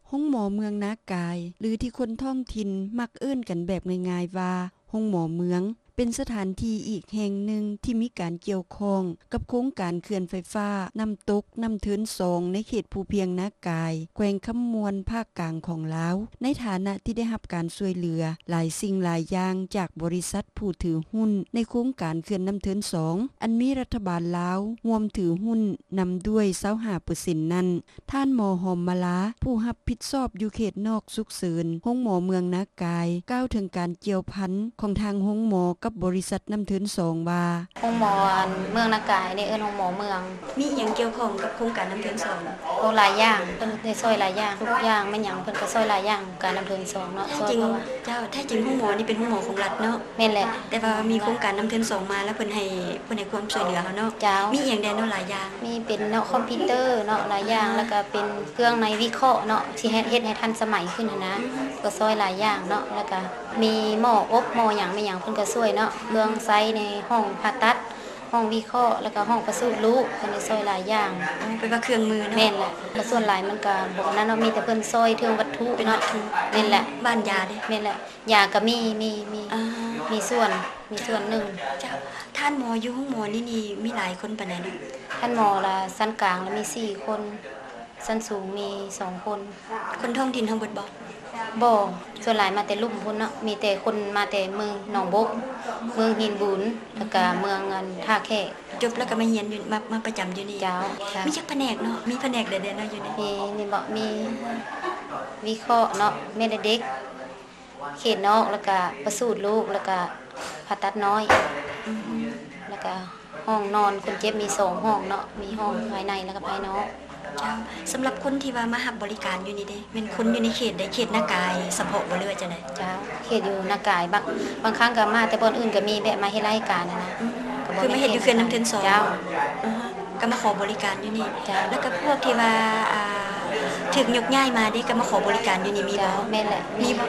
ห้องหมอเมืองนากายหรือที่คนท้องถิ่นมักเอิ้นกันแบบง่ายๆว่าห้องหมอเมืองเป็นสถานที่อีกแห่งหนึ่งที่มีการเกี่ยวข้องกับโครงการเขื่อนไฟฟ้าน้ำตกน้ำเทิน2ในเขตภูเพียงนากายแขวงคำมวนภาคกลางของลาวในฐานะที่ได้รับการช่วยเหลือหลายสิ่งหลายอย่างจากบริษัทผู้ถือหุ้นในโครงการเขื่อนน้ำเทิน2อันมีรัฐบาลลาวร่วมถือหุ้นนำด้วย 25% นั้นท่านหมอหอมมะลาผู้รับผิดชอบอยู่เขตนอกสุกเสริญห้องหมอเมืองนากายกล่าวถึงการเกี่ยวพันของทางห้องหมอกับบริษัทน้ำเทิน2ว่าห้องหมอเมืองนากายนี่เอิ้นห้องหมอเมืองมีหยังเกี่ยวข้องกับโครงการน้ำเทินโอ้หลายอย่างเพิ่นได้ช่วยหลายอย่างทุกอย่างแม่นหยังเพิ่นก็ช่วยหลายอย่างการน้ำเทิน2เนาะจริงเจ้าแท้จริงห้องหมอนี่เป็นห้องหมอของรัฐเนาะแม่นแหละแต่ว่ามีโครงการน้ำเทิน2มาแล้วเพิ่นให้ความช่วยเหลือเฮาเนาะมีหยังแดนเนาะหลายอย่างมีเป็นเนาะคอมพิวเตอร์เนาะหลายอย่างแล้วก็เป็นเครื่องในวิเคราะห์เนาะที่เฮ็ดให้ทันสมัยขึ้นนะก็ช่วยหลายอย่างเนาะแล้วก็มีหม้ออบหม้อหยังแม่หยังเพิ่นก็ช่วยเนาะเครื่องใช้ในห้องผ่าตัดห้องวิเคราะห์แล้วก็ห้องประสูติลูกเพิ่นได้ช่วยหลายอย่างเป็นว่าเครื่องมือเนาะแม่นแหละแต่ส่วนหลายมันก็บ่นั้นเนาะมีแต่เพิ่นช่วยเรื่องวัตถุเนาะแม่นแหละบ้านยาเด้แม่นแหละยาก็มีส่วนหนึ่งเจ้าท่านหมออยู่ห้องหมอนี่มีหลายคนปานใดเนาะท่านหมอละชั้นกลางแล้วมี4คนชั้นสูงมี2คนคนท้องถิ่นทั้งหมดบ่ส่วนหลายมาแต่ลุ่มพุ่นเนาะมีแต่คนมาแต่เมืองหนองบกเมืองหินบุญแล้วก็เมืองท่าแขกจบแล้วก็มาเรียนอยู่มาประจำอยู่นี่เจ้ามีจักแผนกเนาะมีแผนกใดๆเนาะอยู่นี่มีนี่บ่มีวิเคราะห์เนาะแม่เด็กเขตนอกแล้วก็ประสูติลูกแล้วก็ผ่าตัดน้อยแล้วก็ห้องนอนคนเจ็บมี2ห้องเนาะมีห้องภายในแล้วก็ภายนอกเจ้าสำหรับคนที่ว่ามารับบริการอยู่นี่เด้เป็นคนอยู่ในเขตใดเขตนากายเฉพาะบ่เลยว่าจังได๋เจ้าเขตอยู่นากายบางครั้งก็มาแต่บ่อนอื่นก็มีแวะมาเฮ็ดรายการนะคือมาเฮ็ดอยู่เขื่อนน้ำเทิน2 เจ้าก็มาขอบริการอยู่นี่แล้วก็พวกที่ว่าถูกยกย้ายมาเด้ก็มาขอบริการอยู่นี่มีบ่แม่นแหละ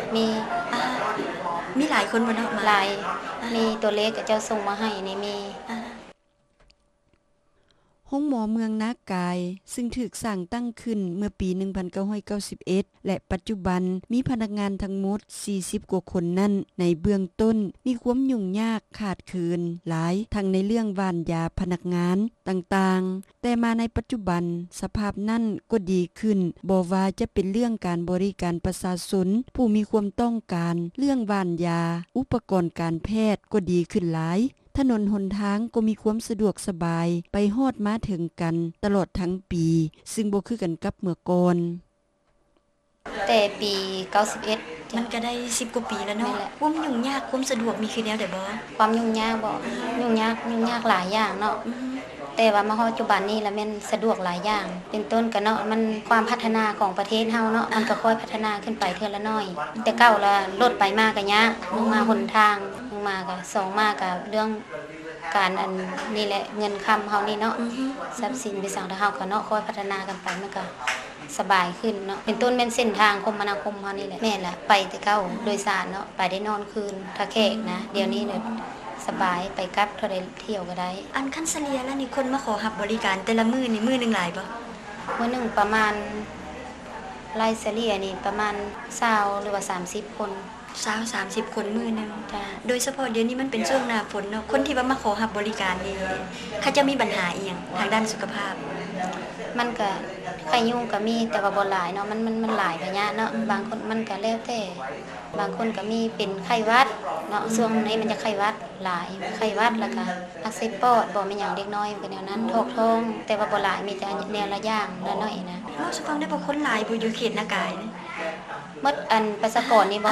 มีหลายคนบ่เนาะมาหลายมีตัวเลขเจ้าส่งมาให้นี่มีห้องหมอเมืองนากายซึ่งถูกสร้างตั้งขึ้นเมื่อปี 1991 และปัจจุบันมีพนักงานทั้งหมด 40 กว่าคนนั่นในเบื้องต้นมีความยุ่งยากขาดเขินหลายทั้งในเรื่องว่านยาพนักงานต่างๆแต่มาในปัจจุบันสภาพนั่นก็ดีขึ้นบ่ว่าจะเป็นเรื่องการบริการประชาชนผู้มีความต้องการเรื่องว่านยาอุปกรณ์การแพทย์ก็ดีขึ้นหลายถนนหนทางก็มีความสะดวกสบายไปฮอดมาถึงกันตลอดทั้งปีซึ่งบ่คือกันกับเมื่อก่อนแต่ปี91 มันก็ได้10กว่าปีแล้วเนาะความยุ่งยากความสะดวกมีคือแนวใดบ่ความยุ่งยากบ่ยุ่งยากหลายอย่างเนาะแต่ว่ามาฮอดปัจจุบันนี้แล้วแม่นสะดวกหลายอย่างเป็นต้นก็เนาะมันความพัฒนาของประเทศเฮาเนาะมันก็ค่อยพัฒนาขึ้นไปเทื่อละน้อยแต่เก่าละรถไปมาก็ยากมาหนทางมาก็2มาก็เรื่องการอันนี่แหละเงินคำเฮานี่เนาะทรัพย์สินไปสั่งถ้าเฮาก็เนาะค่อยพัฒนากันไปมันก็สบายขึ้นเนาะเป็นต้นแม่นเส้นทางคมนาคมเฮานี่แหละแม่นล่ะไปแต่เก่าโดยสารเนาะไปได้นอนคืนถ้าแขกนะเดี๋ยวนี้เนี่ยสบายไปกลับเท่าใดเที่ยวก็ได้อันคันเฉลี่ยแล้วนี่คนมาขอรับบริการแต่ละมื้อนี่มื้อนึงหลายบ่มื้อนึงประมาณรายเฉลี่ยนี่ประมาณ20หรือว่า30คน 20-30 คนมื้อนึงโดยเฉพาะเดี๋ยวนี้มันเป็นช่วงหน้าฝนเนาะคนที่ว่ามาขอรับบริการนี่เขาจะมีปัญหาอีหยังทางด้านสุขภาพมันก็ไข้ยุงก็มีแต่ว่าบ่หลายเนาะมันหลายพะยะเนาะบางคนมันก็แล้วแต่บางคนก็มีเป็นไข้หวัดเนาะช่วงนี้มันจะไข้หวัดหลายไข้หวัดแล้วก็อักเสบปอดบ่แม่นหยังเด็กน้อยเป็นแนวนั้นท้องแต่ว่าบ่หลายมีแต่แนวละอย่างละน้อยนะเว้าสิฟังได้บ่คนหลายบ่อยู่เขตนากายนี่หมดอันประชากรนี่บ่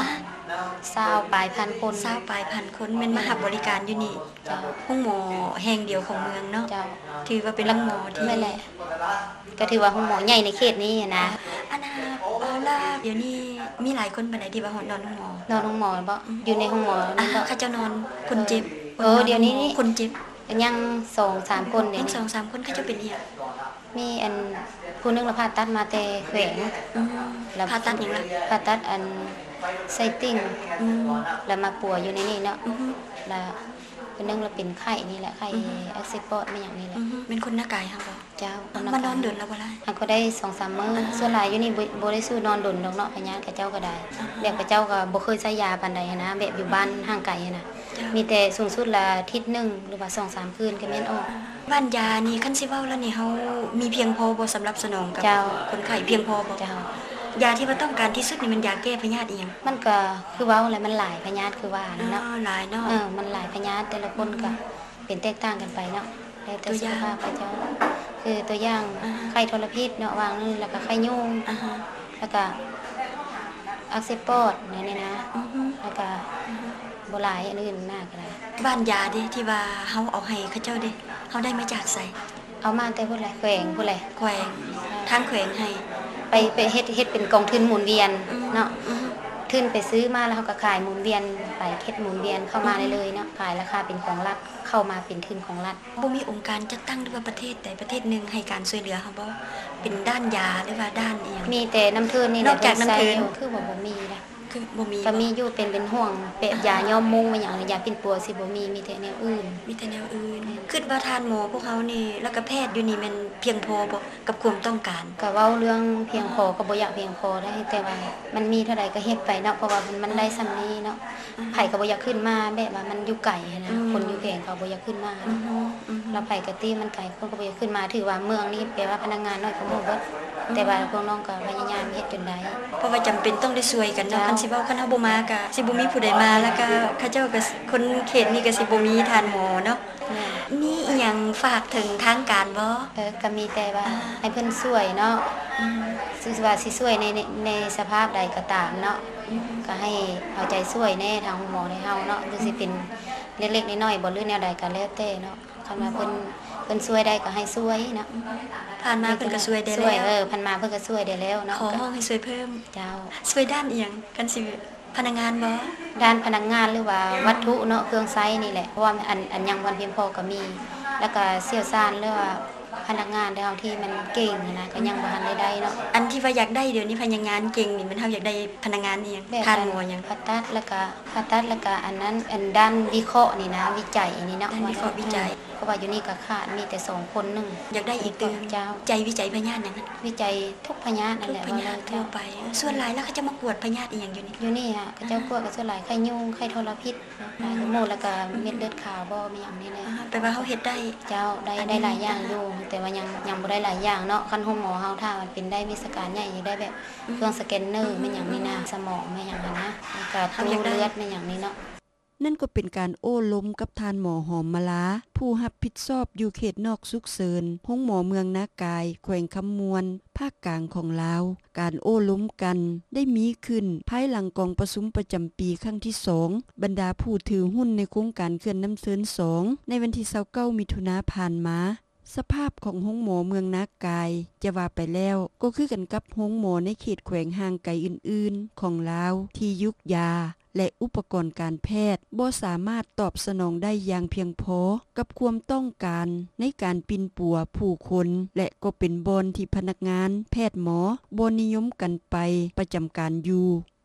20ปลายพันคน 20ปลายพันคนแม่นมารับบริการอยู่นี่ห้องหมอแห่งเดียวของเมืองเนาะถือว่าเป็นโรงหมอที่แม่นแหละก็ถือว่าห้องหมอใหญ่ในเขตนี้นะอันน่ะล่ะเดี๋ยวนี้มีหลายคนปานใดที่ว่าฮอดนอนห้องหมอนอนห้องหมอบ่อยู่ในห้องหมอนี่บ่เขาจะนอนคนเจ็บเดี๋ยวนี้คนเจ็บยัง 2-3 คนเด้ยัง 2-3 คนเขาจะเป็นอีหยังมีอันผู้นึงละผ่าตัดมาแต่แขวงแล้วผ่าตัดหยังล่ะผ่าตัดอันไซติ่งแล้วมาป่วยอยู่ในนี่เนาะแล้วเป็นนึงแล้วเป็นไข้นี่แหละไข้อักเสบปอดไม่หยังนี่แหละเป็นคนหน้ากายเฮาบ่เจ้ามานอนดนแล้วบ่ล่ะหันก็ได้ 2-3 มื้อส่วนหลายอยู่นี่บ่ได้ซื้อนอนดนดอกเนาะพญาติกับเจ้าก็ได้แบบกับเจ้าก็บ่เคยใช้ยาปานใดนะแบบอยู่บ้านห่างไกลนะมีแต่สูงสุดละอาทิตย์นึงหรือว่า 2-3 คืนก็แม่นออกบ้านยานี่คันสิเว้าแล้วนี่เฮามีเพียงพอบ่สำหรับสนองกับคนไข้เพียงพอบ่เจ้ายาที่ว่าต้องการที่สุดนี่มันยาแก้พยาธิอีหยังมันก็คือเว้าแล้วมันหลายพญาติคือว่าเนาะหลายเนาะมันหลายพญาติแต่ละคนก็เป็นแตกต่างกันไปเนาะแล้วแต่สุขภาพพระเจ้าคือตัวอย่างไข้ทรพิษเนาะวางนึงแล้วก็ไข้ยุงแล้วก็อักเสบปอดนี่นะแล้วก็บ่หลายอันอื่นมากก็ได้บ้านยาเด้ที่ว่าเฮาเอาให้เขาเจ้าเด้เฮาได้มาจากไสเอามาแต่พุ่นแหละแขวงพุ่นแหละแขวงทางแขวงให้ไปเฮ็ดเป็นกองทุนหมุนเวียนเนาะทุนไปซื้อมาแล้วเฮาก็ขายหมุนเวียนไปเฮ็ดหมุนเวียนเข้ามาได้เลยเนาะขายราคาเป็นของรัฐเข้ามาเป็นทุนของรัฐบ่มีองค์การจัดตั้งหรือว่าประเทศใดประเทศนึงให้การช่วยเหลือเฮาบ่เป็นด้านยาหรือว่าด้านอีหยังมีแต่น้ำทืนนี่แหละนอกจากน้ำทืนคือบ่มีนะคือบ่มีก็มีอยู่เป็นห่วงเปะยาย้อมมุงมาหยังยาปิ่นปัวสิบ่มีแต่แนวอื่นมีแต่แนวอื่นคิดว่าทานหมอพวกเฮานี่แล้วก็แพทย์อยู่นี่มันเพียงพอบ่กับความต้องการก็เว้าเรื่องเพียงพอก็บ่อยากเพียงพอได้แต่ว่ามันมีเท่าใดก็เฮ็ดไปเนาะเพราะว่ามันได้ส่ำนี้เนาะไผก็บ่อยากขึ้นมาแบบว่ามันอยู่ไกลนะคนอยู่แพงเขาบ่อยากขึ้นมาแล้วไผก็ตีมันไกลคนก็บ่อยากขึ้นมาถือว่าเมืองนี้แปลว่าพนักงานน้อยกว่าหมู่เบิดแต่ว่าพวกน้องก็พยายามเฮ็ดจนได้เพราะว่าจำเป็นต้องได้ช่วยกันเนาะคันสิเว้าคันเฮาบ่มาก็สิบ่มีผู้ใดมาแล้วก็เขาเจ้าก็คนเขตนี้ก็สิบ่มีทานหมอเนาะมีอีหยังฝากถึงทางการบ่ก็มีแต่ว่าให้เพิ่นช่วยเนาะสิว่าสิช่วยในสภาพใดก็ตามเนาะก็ให้เอาใจช่วยแน่ทางหมอในเฮาเนาะหรือสิเป็นเล็กๆน้อยๆบ่หรือแนวใดก็แล้วแต่เนาะคันว่าเพิ่นช่วยได้ก็ให้ช่วยเนาะผ่านมาเพิ่นก็ช่วยได้แล้วผ่านมาเพิ่นก็ช่วยได้แล้วเนาะขอร้องให้ช่วยเพิ่มเจ้าช่วยด้านอีหยังกันสิพนักงานบ่ด้านพนักงานหรือว่าวัตถุเนาะเครื่องใช้นี่แหละเพราะว่าอันยังบ่เพียงพอก็มีแล้วก็เชี่ยวชาญหรือว่าพนักงานเฮาที่มันเก่งนะก็ยังบ่ทันได้เนาะอันที่ว่าอยากได้เดี๋ยวนี้พนักงานเก่งนี่มันเฮาอยากได้พนักงานอีหยังทานหมอหยังผ่าตัดแล้วก็อันนั้นอันด้านวิเคราะห์นี่นะวิจัยนี่เนาะด้านวิเคราะห์วิจัยเพราะว่าอยู่นี่ก็ขาดมีแต่2คนนึงอยากได้อีกตื่นเจ้าใจวิจัยพยาธิหยังวิจัยทุกพยาธินั่นแหละว่าเลยทั่วไปส่วนหลายแล้วเขาจะมากวดพยาธิอีหยังอยู่นี่ฮะเขาเจ้ากวดก็ส่วนหลายไข้ยุงไข้ทรพิษหลายหมู่แล้วก็เม็ดเลือดขาวบ่มีหยังนี่แหละแปลว่าเฮาเฮ็ดได้เจ้าได้หลายอย่างอยู่แต่ว่ายังบ่ได้หลายอย่างเนาะคันห้องหมอเฮาถ้ามันเป็นได้วิชาการใหญ่อยากได้แบบเครื่องสแกนเนอร์แม่นหยังนี่นะสมองแม่นหยังนะแล้วก็ตู้เลือดแม่นหยังนี่เนาะนั่นก็เป็นการโอ้ล้มกับทานหมอหอมมะลาผู้รับผิดชอบอยู่เขตนอกสุกเสริญห้องหมอเมืองนากายแขวงคำมวนภาคกลางของลาวการโอ้ล้มกันได้มีขึ้นภายหลังกองประชุมประจำปีครั้งที่2บรรดาผู้ถือหุ้นในโครงการเขื่อนน้ำเสริญ2ในวันที่29มิถุนายนผ่านมาสภาพของห้องหมอเมืองนากายจะว่าไปแล้วก็คือกันกับห้องหมอในเขตแขวงห่างไกลอื่นๆของลาวที่ยุกยาและอุปกรณ์การแพทย์บ่สามารถตอบสนองได้อย่างเพียงพอกับความต้องการในการปินปัวผู้คนและก็เป็นบอนที่พนักงานแพทย์หมอบ่นิยมกันไปประจำการอยู่